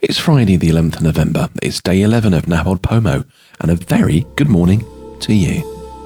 It's Friday the 11th of November. It's day 11 of Napod Pomo, and a very good morning to you.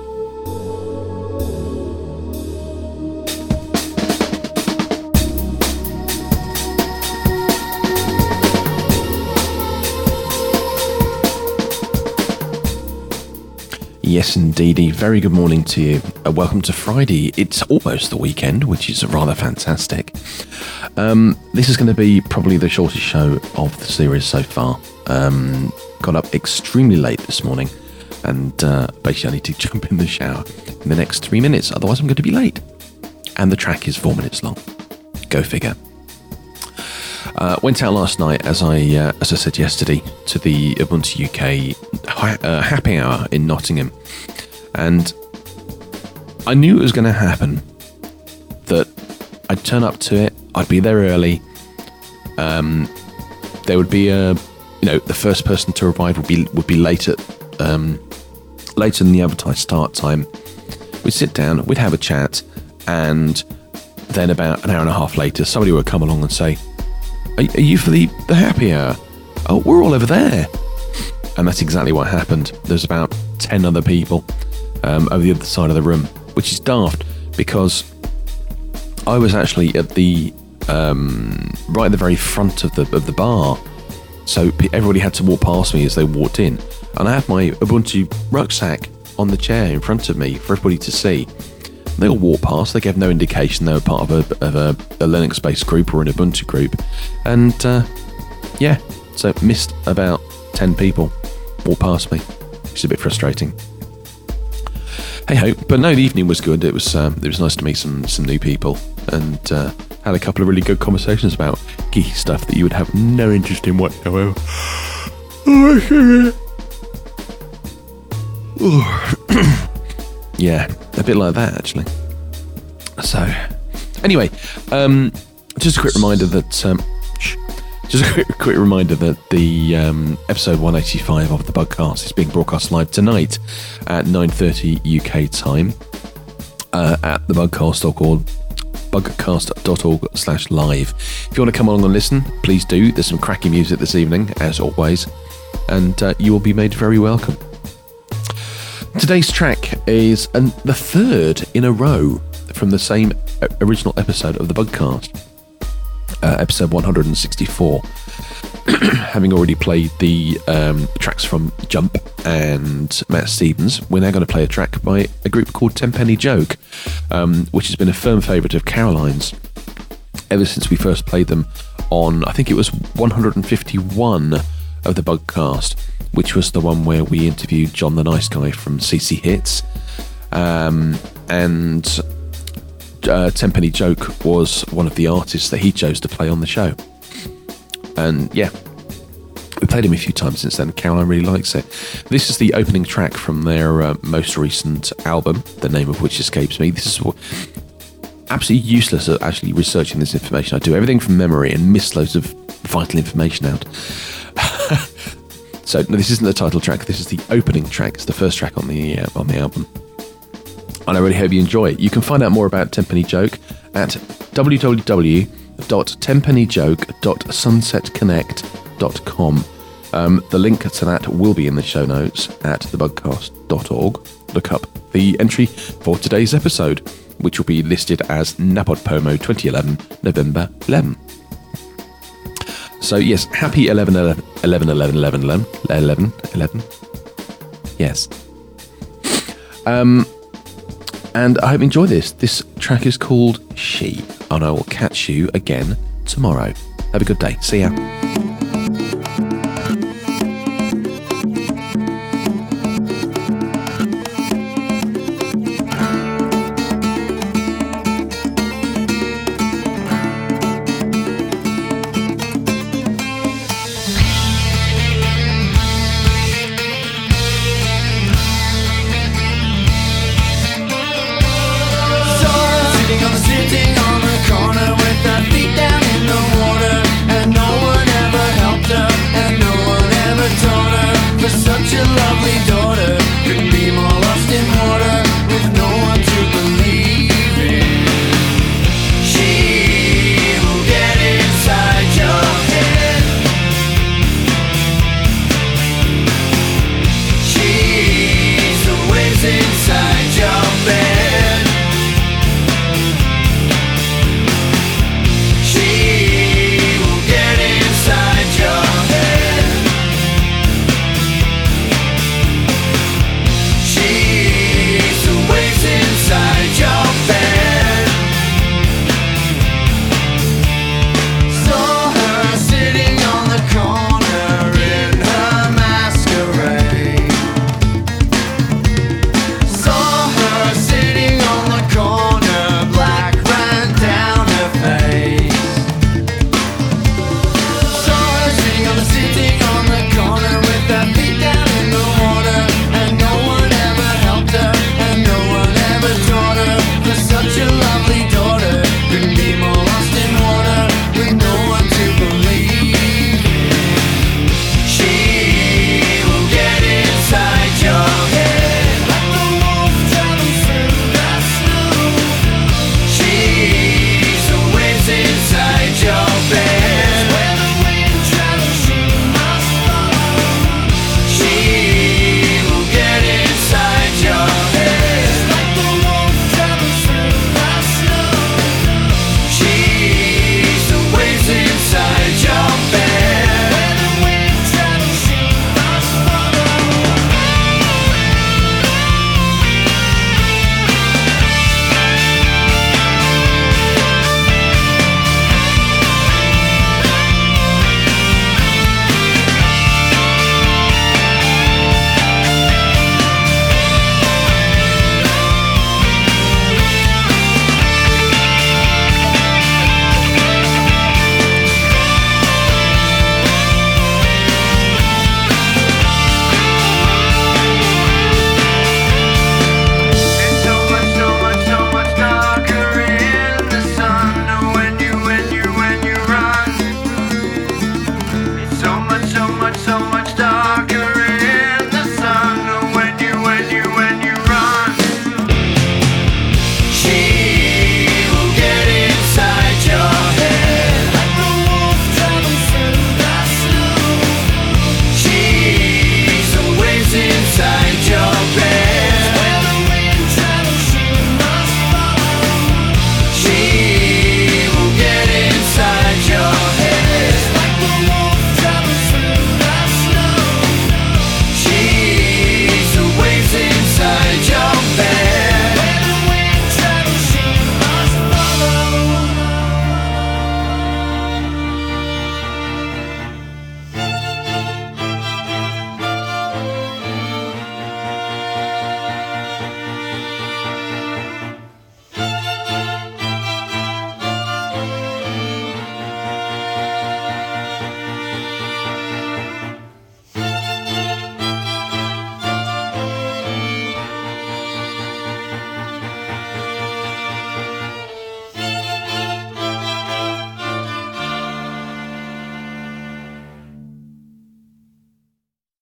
Yes, indeedy. Very good morning to you. Welcome to Friday. It's almost the weekend, which is rather fantastic. This is going to be probably the shortest show of the series so far. Got up extremely late this morning, and basically I need to jump in the shower in the next 3 minutes, otherwise I'm going to be late. And the track is 4 minutes long. Go figure. Went out last night, as I said yesterday, to the Ubuntu UK happy hour in Nottingham, and I knew it was going to happen. That I'd turn up to it, I'd be there early. There would be the first person to arrive would be later than the advertised start time. We'd sit down, we'd have a chat, and then about an hour and a half later, somebody would come along and say, Are you for the happy hour? Oh, we're all over there. And that's exactly what happened. There's about 10 other people over the other side of the room, which is daft because I was actually at the right at the very front of the bar. So everybody had to walk past me as they walked in. And I had my Ubuntu rucksack on the chair in front of me for everybody to see. They all walked past. They gave no indication they were part of a Linux-based group or an Ubuntu group. And, so missed about 10 people walk past me. It's a bit frustrating. Hey-ho. But no, the evening was good. It was nice to meet some new people and had a couple of really good conversations about geeky stuff that you would have no interest in whatsoever. Yeah, a bit like that, actually. So, anyway, just a quick reminder that the episode 185 of the Bugcast is being broadcast live tonight at 9:30 UK time at the bugcast.org/live. If you want to come along and listen, please do. There's some cracking music this evening, as always, and you will be made very welcome. Today's track is the third in a row from the same original episode of the Bugcast, episode 164. Having already played the tracks from Jump and Matt Stevens, we're now going to play a track by a group called Tenpenny Joke, which has been a firm favourite of Caroline's ever since we first played them on, I think it was 151 of the Bugcast, which was the one where we interviewed John the Nice Guy from CC Hits. And Tenpenny Joke was one of the artists that he chose to play on the show. And yeah, we played him a few times since then. Caroline really likes it. This is the opening track from their most recent album, the name of which escapes me. This is absolutely useless at actually researching this information. I do everything from memory and miss loads of vital information out. So no, this isn't the title track. This is the opening track. It's the first track on the album, and I really hope you enjoy it. You can find out more about Tenpenny Joke at www.tenpennyjoke.sunsetconnect.com. The link to that will be in the show notes at thebugcast.org. Look up the entry for today's episode, which will be listed as Napod Pomo 2011, November 11. So yes, happy 11. Yes. And I hope you enjoy this. This track is called She, and I will catch you again tomorrow. Have a good day. See ya.